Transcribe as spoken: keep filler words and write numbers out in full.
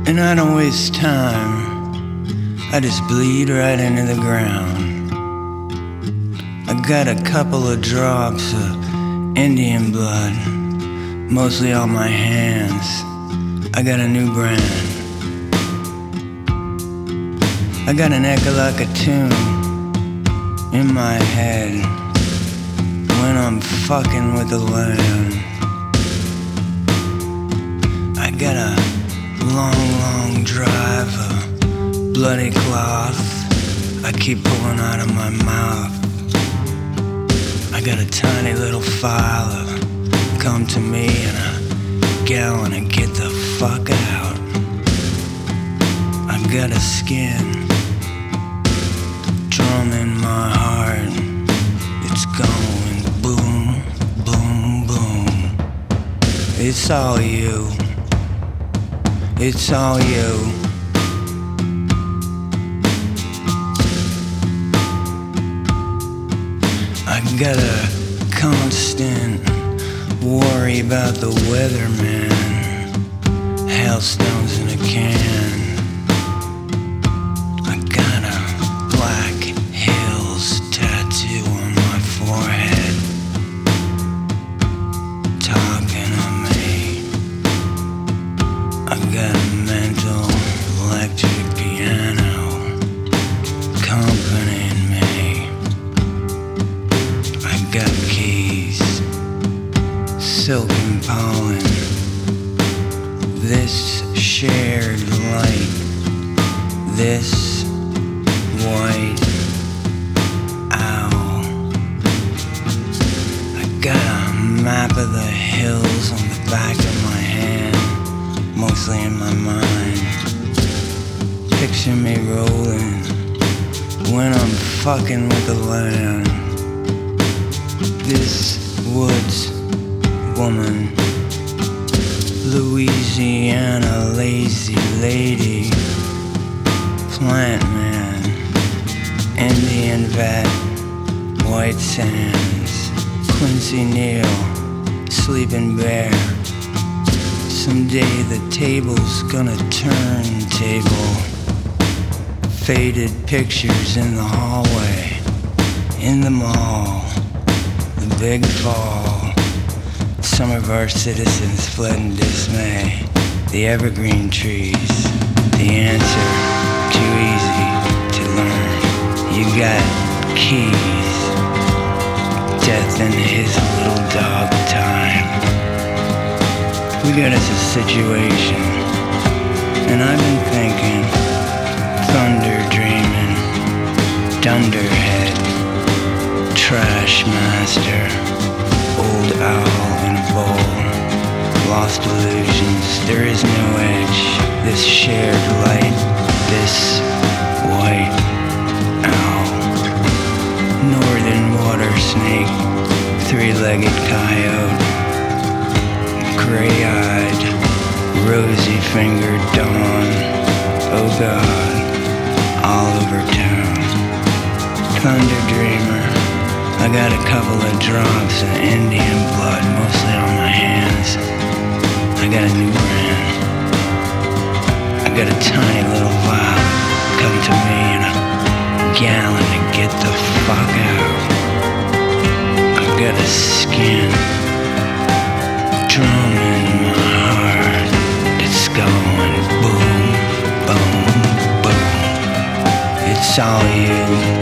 And I don't waste time, I just bleed right into the ground. I got a couple of drops of Indian blood, mostly on my hands. I got a new brand. I got an echo like a tune in my head when I'm fucking with the land. I got a long, long drive of bloody cloth I keep pulling out of my mouth. I got a tiny little file of come to me in a gallon and get the fuck out. I got a skin drum in my heart. It's going boom, boom, boom. It's all you. It's all you. I got a constant worry about the weather, man. Hailstones in a can. I got a Black Hills tattoo on my forehead, talking to me. I got a mental electric piano accompanying me. I got keys, silk and pollen. This shared light, this white owl. I got a map of the hills on the back of my hand, mostly in my mind. Picture me rolling when I'm fucking with the land. This woods woman, Louisiana lazy lady, plant man, Indian vet, white sands, Quincy Neal, sleeping bear. Someday the table's gonna turn table. Faded pictures in the hallway, in the mall, the big fall. Some of our citizens fled in dismay. The evergreen trees, the answer, too easy to learn. You got keys, death and his little dog time. We got us a situation, and I've been thinking, thunder dreaming, dunderhead, trash master, old owl in a bowl, lost illusions, there is no edge, this shared light, this white owl, northern water snake, three-legged coyote, gray-eyed, rosy-fingered dawn, oh God, all over town, thunder dreamer. I got a couple of drops of Indian blood, mostly on my hands. I got a new brand. I got a tiny little vial. Come to me in a gallon to get the fuck out. I got a skin drum in my heart. It's going boom, boom, boom. It's all you.